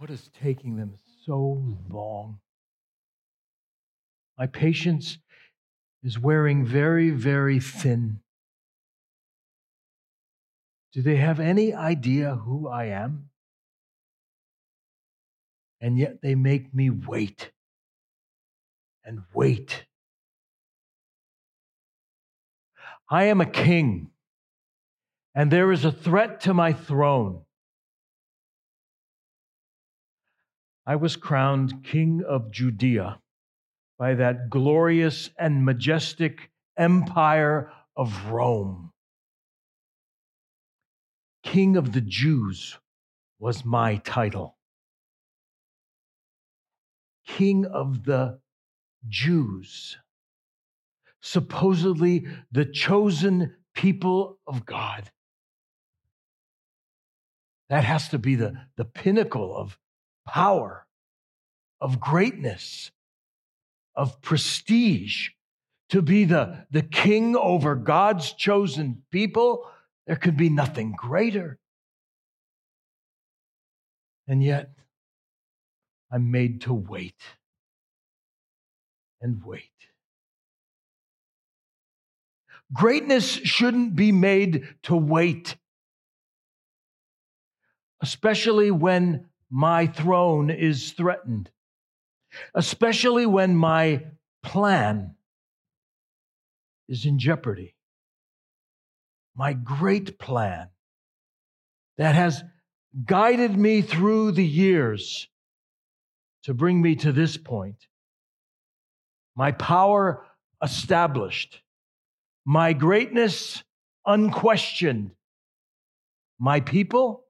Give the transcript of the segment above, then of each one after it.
What is taking them so long? My patience is wearing very, very thin. Do they have any idea who I am? And yet they make me wait and wait. I am a king, and there is a threat to my throne. I was crowned king of Judea by that glorious and majestic empire of Rome. King of the Jews was my title. King of the Jews, supposedly the chosen people of God. That has to be the pinnacle of power, of greatness, of prestige. To be the king over God's chosen people, there could be nothing greater. And yet, I'm made to wait and wait. Greatness shouldn't be made to wait, especially when my throne is threatened, especially when my plan is in jeopardy. My great plan that has guided me through the years to bring me to this point. My power established, my greatness unquestioned, my people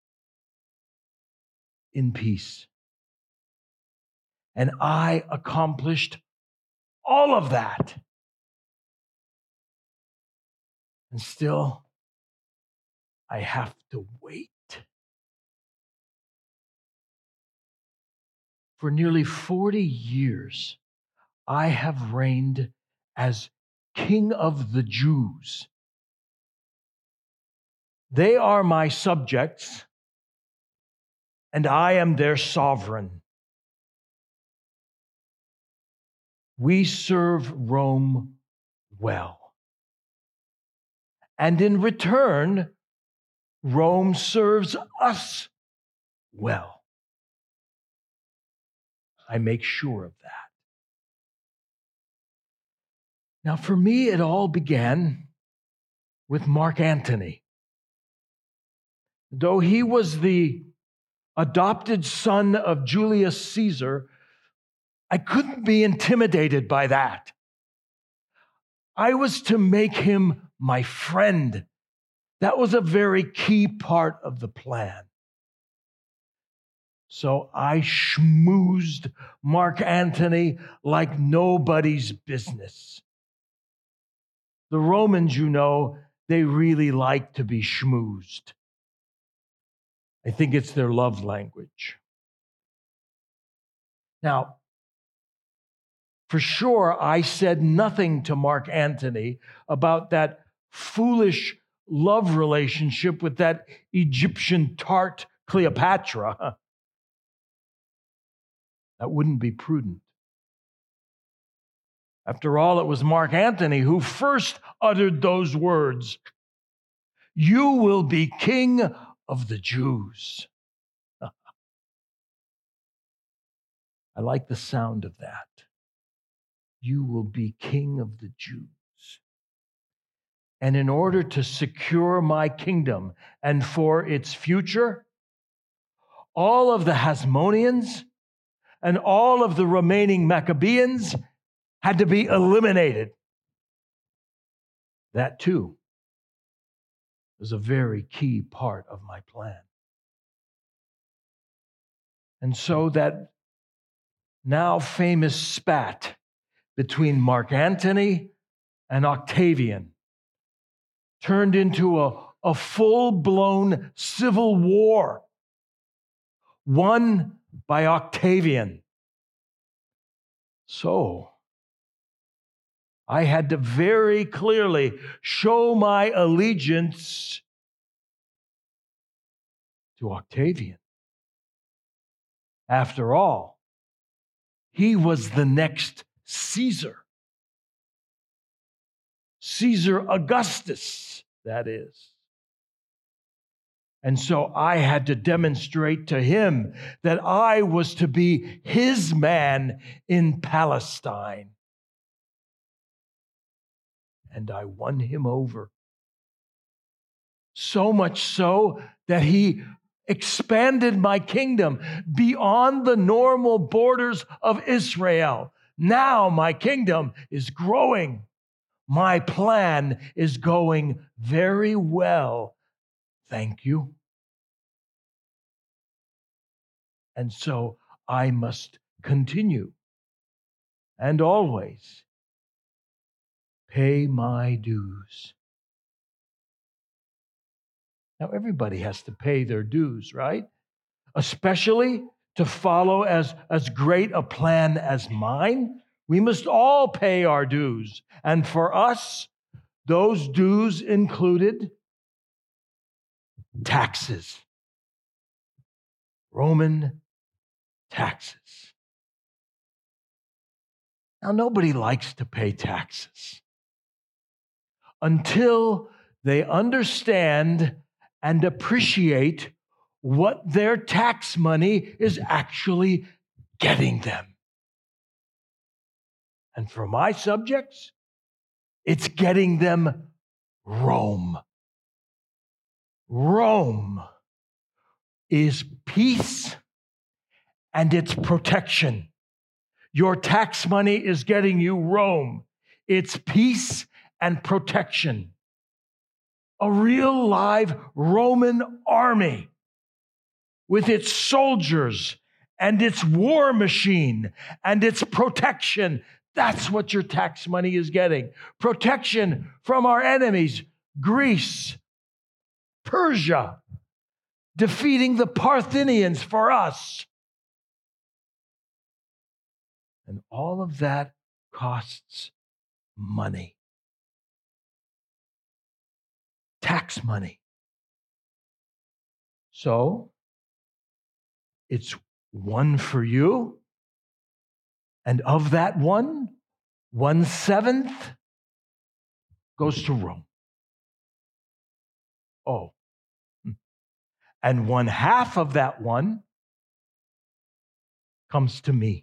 in peace. And I accomplished all of that. And still, I have to wait. For nearly 40 years, I have reigned as King of the Jews. They are my subjects, and I am their sovereign. We serve Rome well. And in return, Rome serves us well. I make sure of that. Now, for me, it all began with Mark Antony. Though he was the adopted son of Julius Caesar, I couldn't be intimidated by that. I was to make him my friend. That was a very key part of the plan. So I schmoozed Mark Antony like nobody's business. The Romans, you know, they really like to be schmoozed. I think it's their love language. Now, for sure, I said nothing to Mark Antony about that foolish love relationship with that Egyptian tart Cleopatra. That wouldn't be prudent. After all, it was Mark Antony who first uttered those words, "You will be king of the Jews." I like the sound of that. You will be king of the Jews. And in order to secure my kingdom and for its future, all of the Hasmoneans and all of the remaining Maccabeans had to be eliminated. That too was a very key part of my plan. And so that now famous spat between Mark Antony and Octavian turned into a full-blown civil war, won by Octavian. So I had to very clearly show my allegiance to Octavian. After all, he was the next Caesar. Caesar Augustus, that is. And so I had to demonstrate to him that I was to be his man in Palestine. And I won him over. So much so that he expanded my kingdom beyond the normal borders of Israel. Now my kingdom is growing. My plan is going very well. Thank you. And so I must continue and always pay my dues. Now, everybody has to pay their dues, right? Especially to follow as great a plan as mine. We must all pay our dues. And for us, those dues included taxes, Roman taxes. Now, nobody likes to pay taxes until they understand and appreciate what their tax money is actually getting them. And for my subjects, it's getting them Rome. Rome is peace and it's protection. Your tax money is getting you Rome. It's peace and protection. A real live Roman army with its soldiers and its war machine and its protection. That's what your tax money is getting. Protection from our enemies, Greece, Persia, defeating the Parthians for us. And all of that costs money. Tax money. So, it's one for you. And of that 1/7 goes to Rome. Oh. And 1/2 of that one comes to me.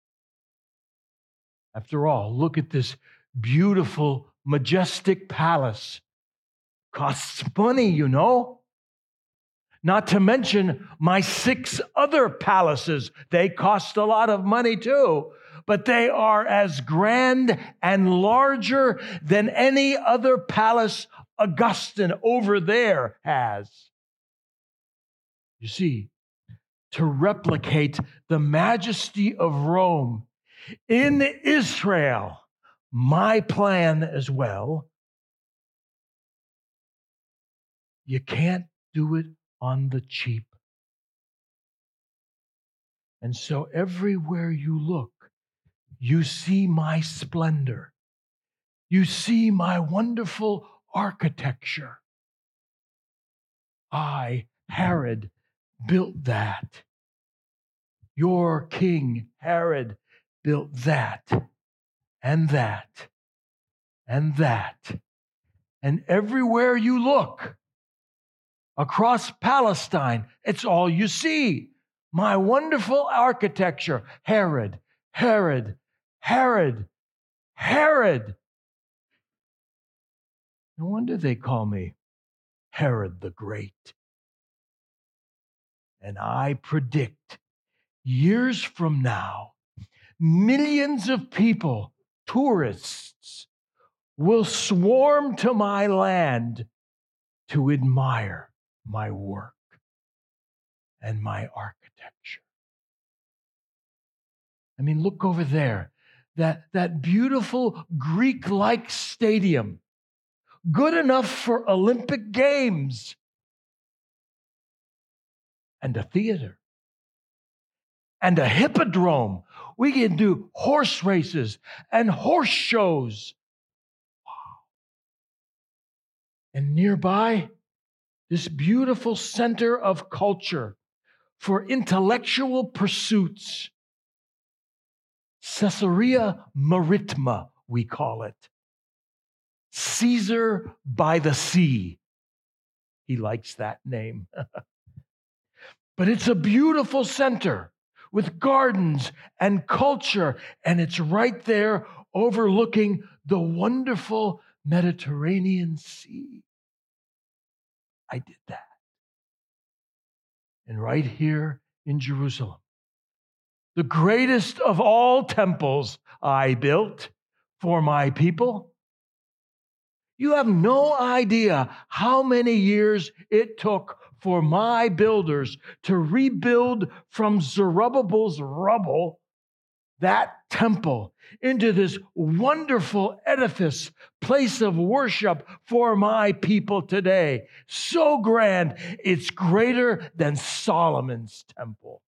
After all, look at this beautiful, majestic palace. Costs money, you know. Not to mention my 6 other palaces. They cost a lot of money too, but they are as grand and larger than any other palace Augustine over there has. You see, to replicate the majesty of Rome in Israel, my plan as well, you can't do it on the cheap. And so everywhere you look, you see my splendor. You see my wonderful architecture. I, Herod, built that. Your king, Herod, built that, and that, and that. And everywhere you look, across Palestine, it's all you see. My wonderful architecture. Herod, Herod, Herod, Herod. No wonder they call me Herod the Great. And I predict years from now, millions of people, tourists, will swarm to my land to admire my work and my architecture. I mean, look over there, that beautiful Greek-like stadium, good enough for Olympic Games, and a theater, and a hippodrome. We can do horse races and horse shows. Wow. And nearby, this beautiful center of culture for intellectual pursuits. Caesarea Maritima, we call it. Caesar by the sea. He likes that name. But it's a beautiful center with gardens and culture, and it's right there overlooking the wonderful Mediterranean Sea. I did that. And right here in Jerusalem, the greatest of all temples I built for my people. You have no idea how many years it took for my builders to rebuild from Zerubbabel's rubble that temple into this wonderful edifice, place of worship for my people today. So grand, it's greater than Solomon's temple.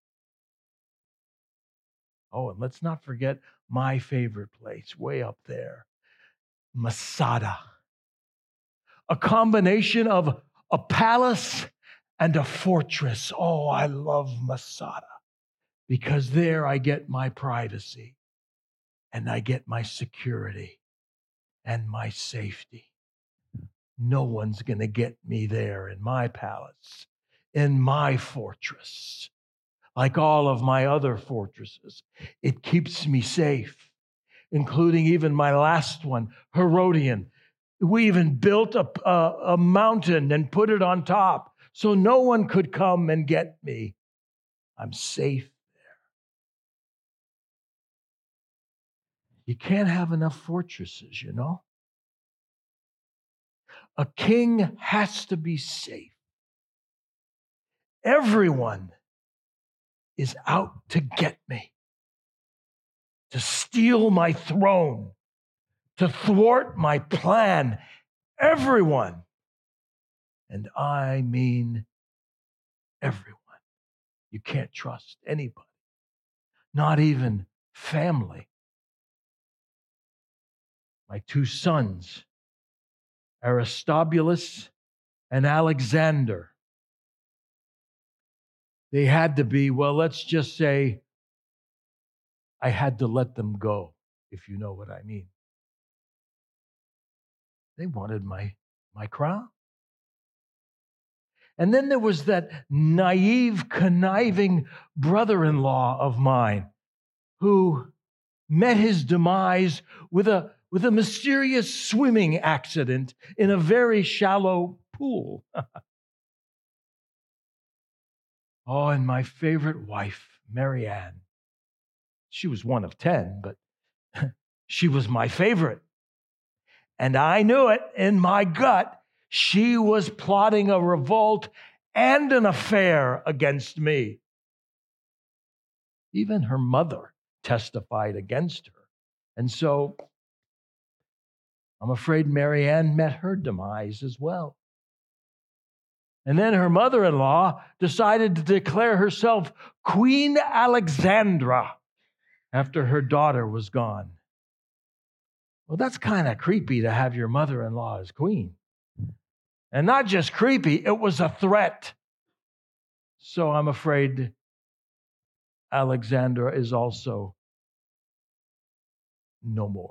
Oh, and let's not forget my favorite place, way up there, Masada. A combination of a palace and a fortress. Oh, I love Masada because there I get my privacy and I get my security and my safety. No one's going to get me there in my palace, in my fortress. Like all of my other fortresses, it keeps me safe, including even my last one, Herodian. We even built a mountain and put it on top so no one could come and get me. I'm safe there. You can't have enough fortresses, you know? A king has to be safe. Everyone is out to get me, to steal my throne, to thwart my plan. Everyone. And I mean everyone. You can't trust anybody, not even family. My two sons, Aristobulus and Alexander, they had to be, well, let's just say I had to let them go, if you know what I mean. They wanted my crown. And then there was that naive, conniving brother-in-law of mine who met his demise with a mysterious swimming accident in a very shallow pool. Oh, and my favorite wife, Marianne. She was one of 10, but she was my favorite. And I knew it in my gut. She was plotting a revolt and an affair against me. Even her mother testified against her. And so I'm afraid Marianne met her demise as well. And then her mother-in-law decided to declare herself Queen Alexandra after her daughter was gone. Well, that's kind of creepy to have your mother-in-law as queen. And not just creepy, it was a threat. So I'm afraid Alexandra is also no more.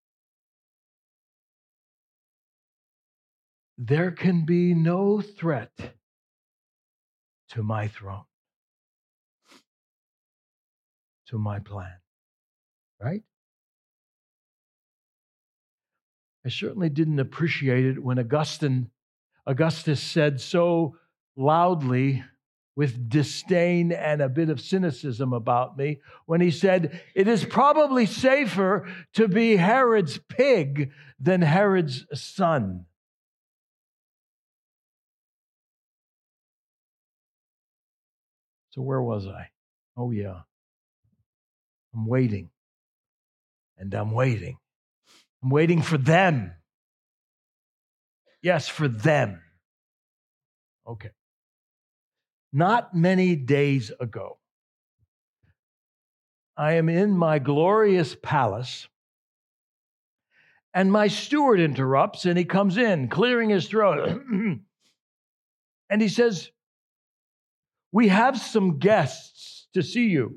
There can be no threat to my throne, to my plan, right? I certainly didn't appreciate it when Augustus said so loudly, with disdain and a bit of cynicism about me, when he said, it is probably safer to be Herod's pig than Herod's son. So where was I? Oh, yeah. I'm waiting. And I'm waiting. I'm waiting for them. Yes, for them. Okay. Not many days ago, I am in my glorious palace, and my steward interrupts, and he comes in, clearing his throat. And he says, We have some guests to see you.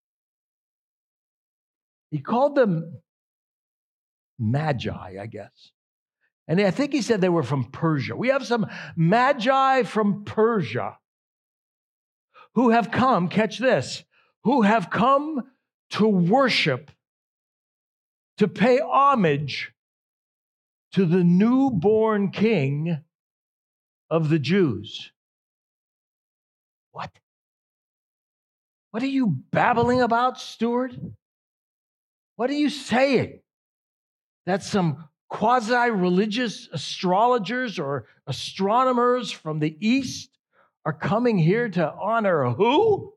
He called them magi, I guess. And I think he said they were from Persia. We have some magi from Persia who have come, catch this, who have come to worship, to pay homage to the newborn king of the Jews. What? What are you babbling about, Stuart? What are you saying? That some quasi-religious astrologers or astronomers from the East are coming here to honor who?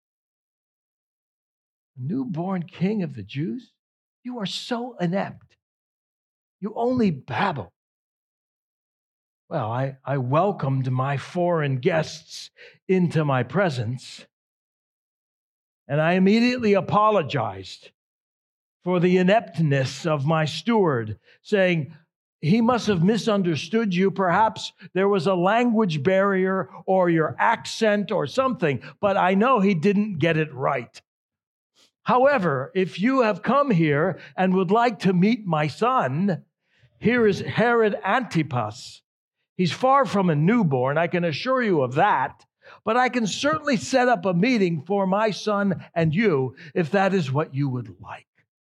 The newborn king of the Jews? You are so inept. You only babble. Well, I welcomed my foreign guests into my presence, and I immediately apologized for the ineptness of my steward, saying, he must have misunderstood you. Perhaps there was a language barrier or your accent or something, but I know he didn't get it right. However, if you have come here and would like to meet my son, here is Herod Antipas. He's far from a newborn, I can assure you of that, but I can certainly set up a meeting for my son and you if that is what you would like.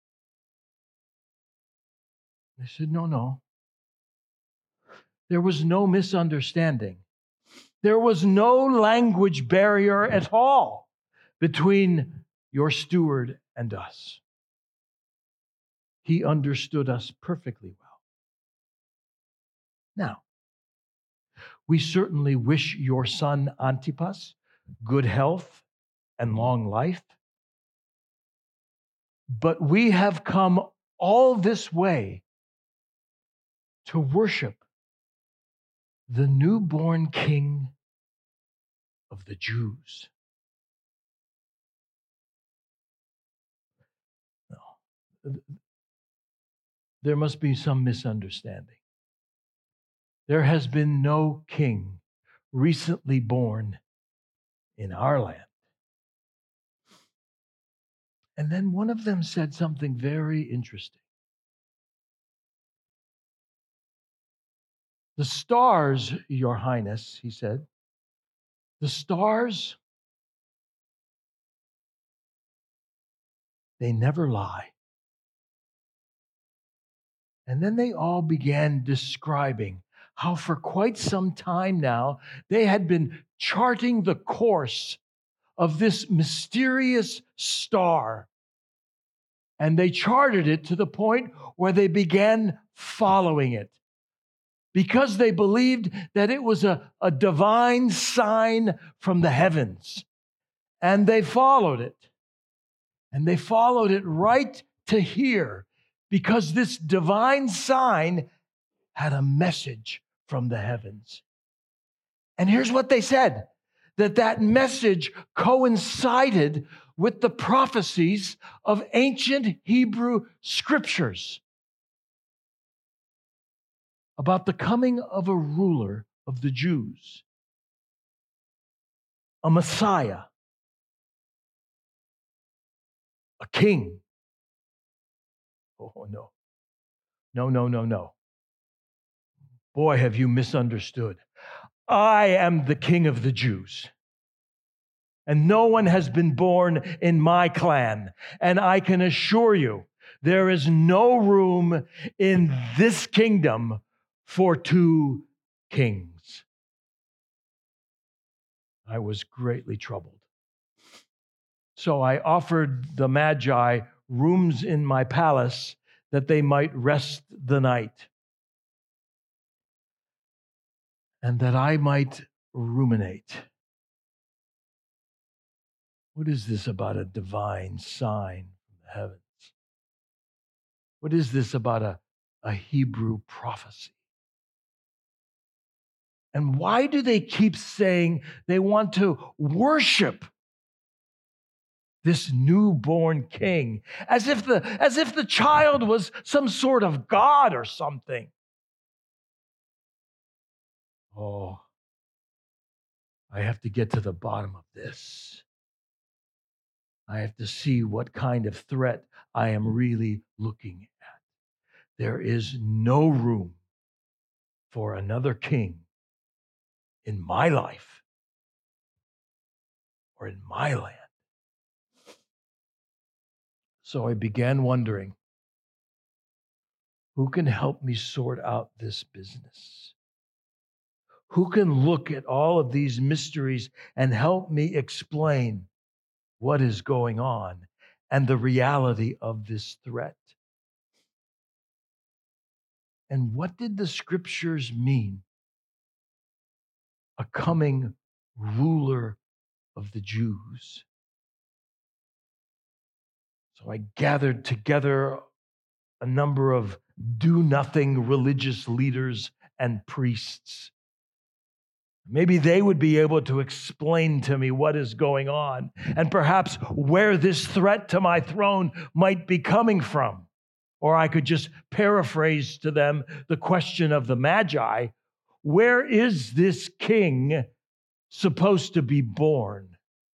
They said, no. There was no misunderstanding. There was no language barrier at all between your steward and us. He understood us perfectly well. Now, we certainly wish your son Antipas good health and long life, but we have come all this way to worship the newborn king of the Jews. No. There must be some misunderstanding. There has been no king recently born in our land. And then one of them said something very interesting. The stars, Your Highness, he said, the stars, they never lie. And then they all began describing how for quite some time now they had been charting the course of this mysterious star. And they charted it to the point where they began following it, because they believed that it was a divine sign from the heavens. And they followed it. And they followed it right to here, because this divine sign had a message from the heavens. And here's what they said, that message coincided with the prophecies of ancient Hebrew scriptures about the coming of a ruler of the Jews, a Messiah, a king. Oh, no. No. Boy, have you misunderstood. I am the King of the Jews. And no one has been born in my clan. And I can assure you, there is no room in this kingdom for two kings. I was greatly troubled. So I offered the Magi rooms in my palace that they might rest the night, and that I might ruminate. What is this about a divine sign from the heavens? What is this about a Hebrew prophecy? And why do they keep saying they want to worship this newborn king, as if the child was some sort of god or something? Oh, I have to get to the bottom of this. I have to see what kind of threat I am really looking at. There is no room for another king in my life or in my land. So I began wondering, who can help me sort out this business? Who can look at all of these mysteries and help me explain what is going on and the reality of this threat? And what did the scriptures mean? A coming ruler of the Jews. So I gathered together a number of do-nothing religious leaders and priests. Maybe they would be able to explain to me what is going on and perhaps where this threat to my throne might be coming from. Or I could just paraphrase to them the question of the Magi, where is this king supposed to be born?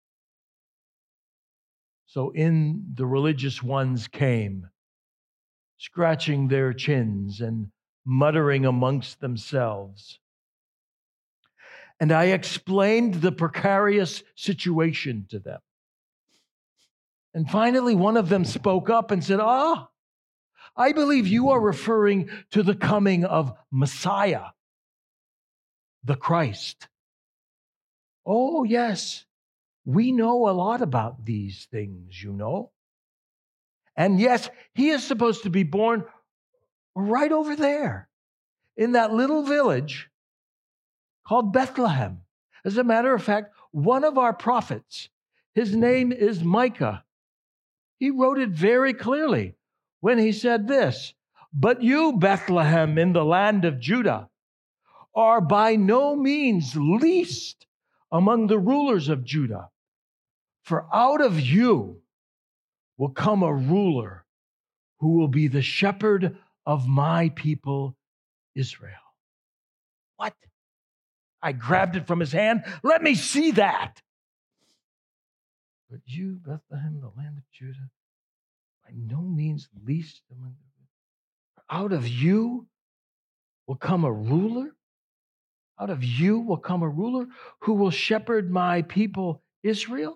So in the religious ones came, scratching their chins and muttering amongst themselves. And I explained the precarious situation to them. And finally, one of them spoke up and said, I believe you are referring to the coming of Messiah, the Christ. Oh, yes, we know a lot about these things, you know. And yes, he is supposed to be born right over there in that little village called Bethlehem. As a matter of fact, one of our prophets, his name is Micah. He wrote it very clearly when he said this, but you, Bethlehem, in the land of Judah, are by no means least among the rulers of Judah. For out of you will come a ruler who will be the shepherd of my people, Israel. What? I grabbed it from his hand. Let me see that. But you, Bethlehem, the land of Judah, by no means least among them. Out of you will come a ruler. Out of you will come a ruler who will shepherd my people, Israel.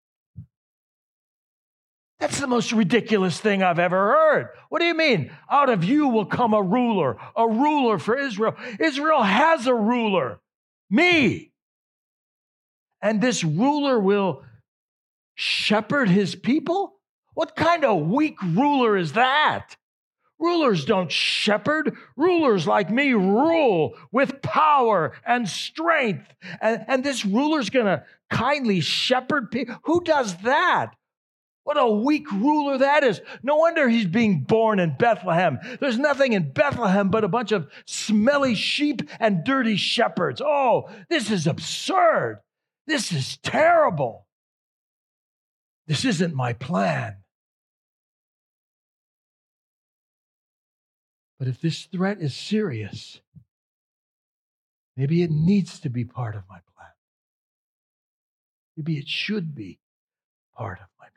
That's the most ridiculous thing I've ever heard. What do you mean? Out of you will come a ruler for Israel. Israel has a ruler, me. And this ruler will shepherd his people? What kind of weak ruler is that? Rulers don't shepherd. Rulers like me rule with power and strength. And this ruler's going to kindly shepherd people. Who does that? What a weak ruler that is. No wonder he's being born in Bethlehem. There's nothing in Bethlehem but a bunch of smelly sheep and dirty shepherds. Oh, this is absurd. This is terrible. This isn't my plan. But if this threat is serious, maybe it needs to be part of my plan. Maybe it should be part of my plan.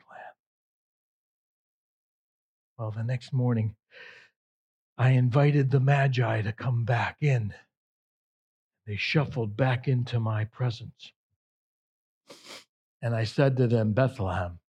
Well, the next morning, I invited the Magi to come back in. They shuffled back into my presence. And I said to them, Bethlehem,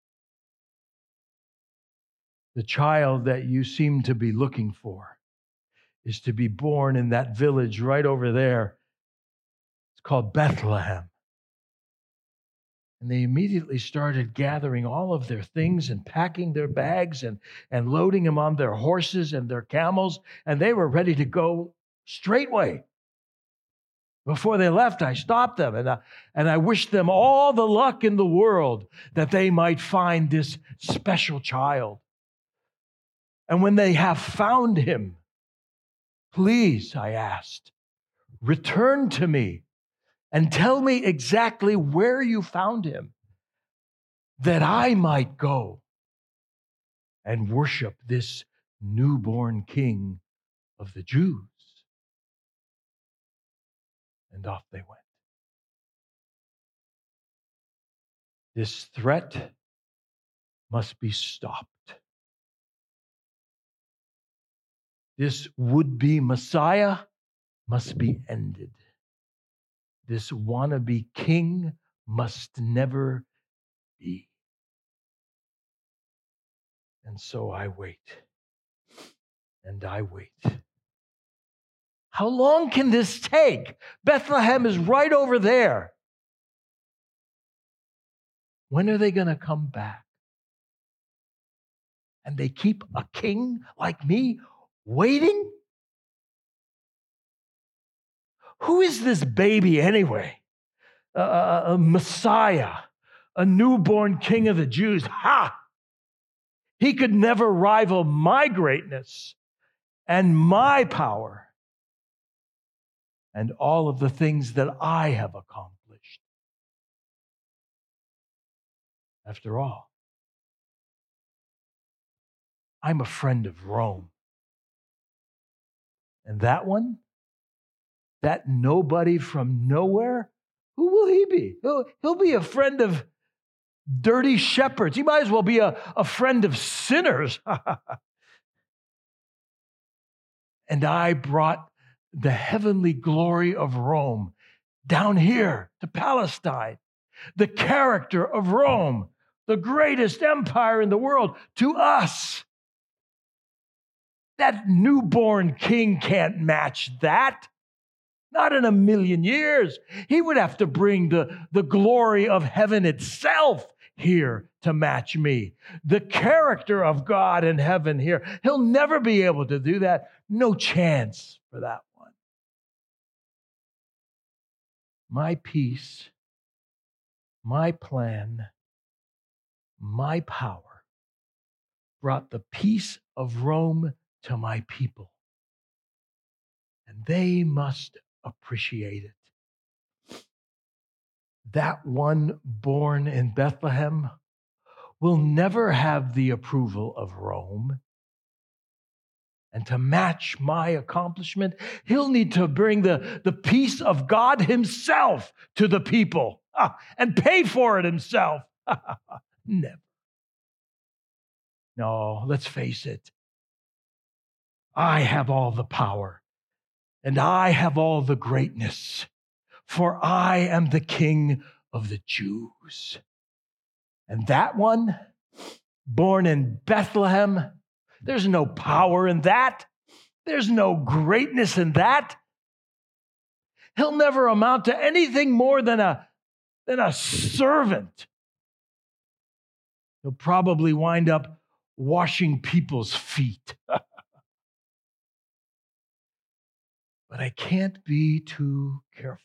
the child that you seem to be looking for is to be born in that village right over there. It's called Bethlehem. And they immediately started gathering all of their things and packing their bags and loading them on their horses and their camels. And they were ready to go straightway. Before they left, I stopped them and I wished them all the luck in the world that they might find this special child. And when they have found him, please, I asked, return to me and tell me exactly where you found him, that I might go and worship this newborn King of the Jews. And off they went. This threat must be stopped. This would-be Messiah must be ended. This wannabe king must never be. And so I wait. And I wait. How long can this take? Bethlehem is right over there. When are they going to come back? And they keep a king like me waiting? Who is this baby anyway? A Messiah, a newborn king of the Jews. Ha! He could never rival my greatness and my power and all of the things that I have accomplished. After all, I'm a friend of Rome. And that one, that nobody from nowhere, who will he be? He'll be a friend of dirty shepherds. He might as well be a friend of sinners. And I brought the heavenly glory of Rome down here to Palestine. The character of Rome, the greatest empire in the world, to us. That newborn king can't match that. Not in a million years. He would have to bring the glory of heaven itself here to match me. The character of God in heaven here. He'll never be able to do that. No chance for that one. My peace, my plan, my power brought the peace of Rome to my people. And they must appreciate it. That one born in Bethlehem will never have the approval of Rome. And to match my accomplishment, he'll need to bring the peace of God himself to the people and pay for it himself. Never. No, let's face it. I have all the power and I have all the greatness, for I am the King of the Jews. And that one, born in Bethlehem, there's no power in that. There's no greatness in that. He'll never amount to anything more than a servant. He'll probably wind up washing people's feet. But I can't be too careful.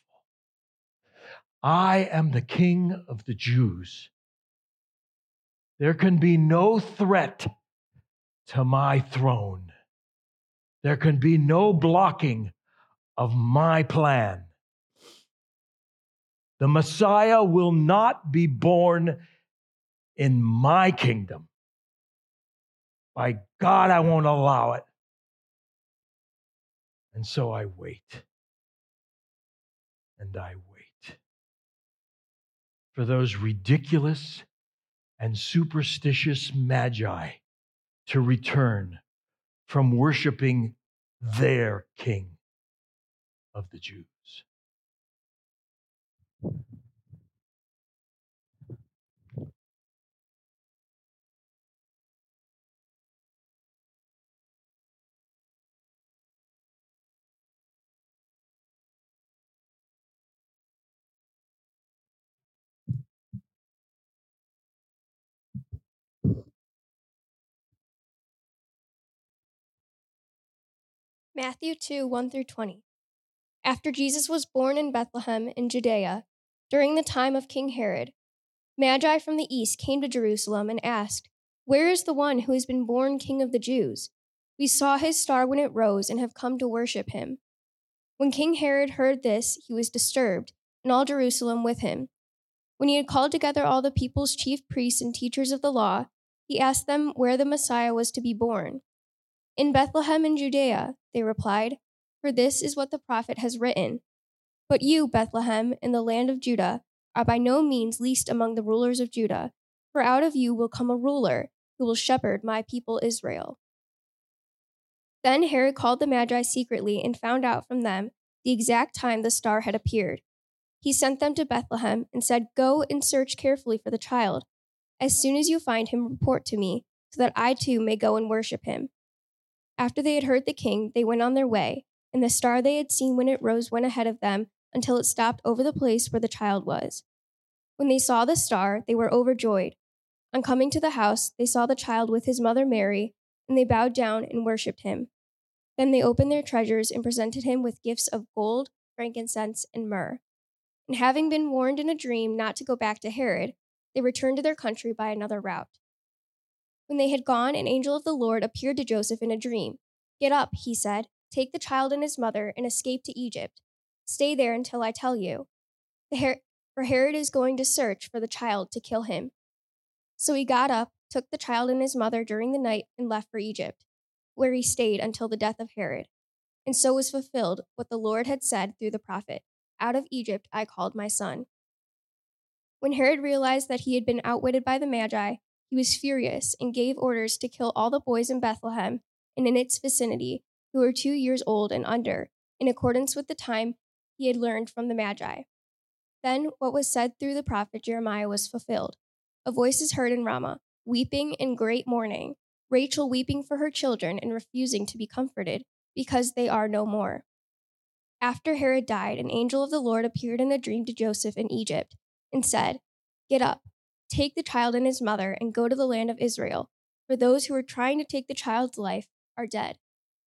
I am the King of the Jews. There can be no threat to my throne. There can be no blocking of my plan. The Messiah will not be born in my kingdom. By God, I won't allow it. And so I wait. And I wait for those ridiculous and superstitious magi to return from worshiping their King of the Jews. Matthew 2, 1-20. After Jesus was born in Bethlehem in Judea, during the time of King Herod, Magi from the east came to Jerusalem and asked, "Where is the one who has been born King of the Jews? We saw his star when it rose and have come to worship him." When King Herod heard this, he was disturbed, and all Jerusalem with him. When he had called together all the people's chief priests and teachers of the law, he asked them where the Messiah was to be born. "In Bethlehem in Judea," they replied, "for this is what the prophet has written. But you, Bethlehem, in the land of Judah, are by no means least among the rulers of Judah, for out of you will come a ruler who will shepherd my people Israel." Then Herod called the Magi secretly and found out from them the exact time the star had appeared. He sent them to Bethlehem and said, "Go and search carefully for the child. As soon as you find him, report to me, so that I too may go and worship him." After they had heard the king, they went on their way, and the star they had seen when it rose went ahead of them until it stopped over the place where the child was. When they saw the star, they were overjoyed. On coming to the house, they saw the child with his mother Mary, and they bowed down and worshipped him. Then they opened their treasures and presented him with gifts of gold, frankincense, and myrrh. And having been warned in a dream not to go back to Herod, they returned to their country by another route. When they had gone, an angel of the Lord appeared to Joseph in a dream. "Get up," he said, "take the child and his mother and escape to Egypt. Stay there until I tell you. For Herod is going to search for the child to kill him." So he got up, took the child and his mother during the night, and left for Egypt, where he stayed until the death of Herod. And so was fulfilled what the Lord had said through the prophet, "Out of Egypt I called my son." When Herod realized that he had been outwitted by the Magi, he was furious and gave orders to kill all the boys in Bethlehem and in its vicinity who were 2 years old and under, in accordance with the time he had learned from the Magi. Then what was said through the prophet Jeremiah was fulfilled. "A voice is heard in Ramah, weeping and great mourning, Rachel weeping for her children and refusing to be comforted, because they are no more." After Herod died, an angel of the Lord appeared in a dream to Joseph in Egypt and said, "Get up, take the child and his mother, and go to the land of Israel, for those who are trying to take the child's life are dead."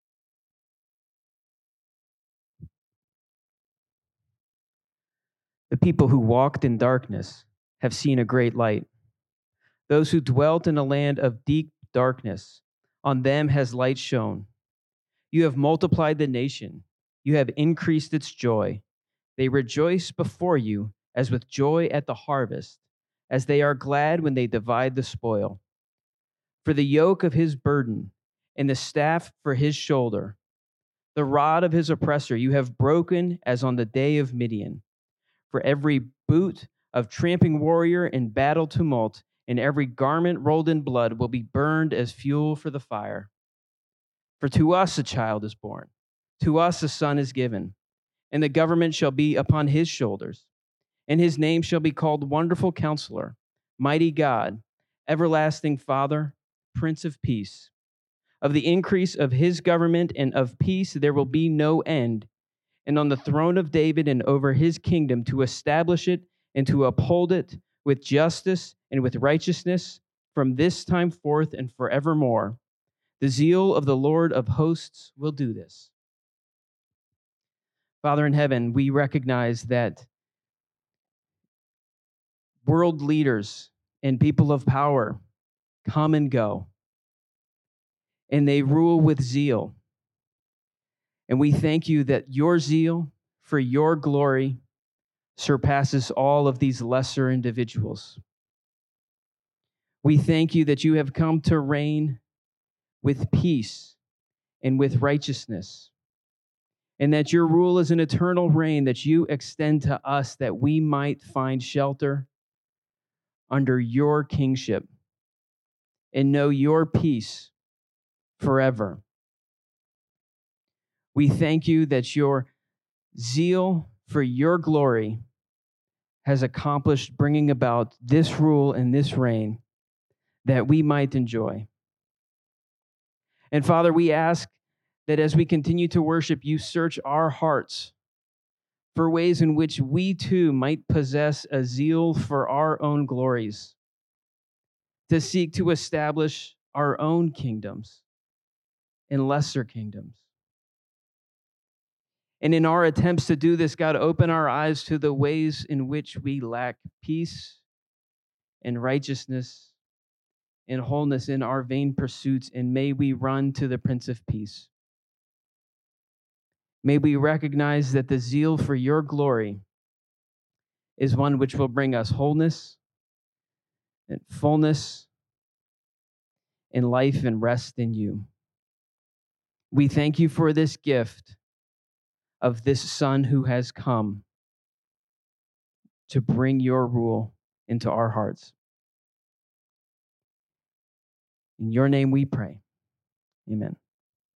The people who walked in darkness have seen a great light. Those who dwelt in a land of deep darkness, on them has light shone. You have multiplied the nation. You have increased its joy. They rejoice before you as with joy at the harvest, as they are glad when they divide the spoil. For the yoke of his burden and the staff for his shoulder, the rod of his oppressor you have broken as on the day of Midian. For every boot of tramping warrior in battle tumult and every garment rolled in blood will be burned as fuel for the fire. For to us a child is born, to us a son is given, and the government shall be upon his shoulders. And his name shall be called Wonderful Counselor, Mighty God, Everlasting Father, Prince of Peace. Of the increase of his government and of peace there will be no end, and on the throne of David and over his kingdom, to establish it and to uphold it with justice and with righteousness from this time forth and forevermore. The zeal of the Lord of hosts will do this. Father in heaven, we recognize that world leaders and people of power come and go, and they rule with zeal. And we thank you that your zeal for your glory surpasses all of these lesser individuals. We thank you that you have come to reign with peace and with righteousness, and that your rule is an eternal reign that you extend to us that we might find shelter under your kingship and know your peace forever. We thank you that your zeal for your glory has accomplished bringing about this rule and this reign that we might enjoy. And Father, we ask that as we continue to worship, you search our hearts for ways in which we too might possess a zeal for our own glories, to seek to establish our own kingdoms and lesser kingdoms. And in our attempts to do this, God, open our eyes to the ways in which we lack peace and righteousness and wholeness in our vain pursuits, and may we run to the Prince of Peace. May we recognize that the zeal for your glory is one which will bring us wholeness and fullness and life and rest in you. We thank you for this gift of this Son who has come to bring your rule into our hearts. In your name we pray. Amen.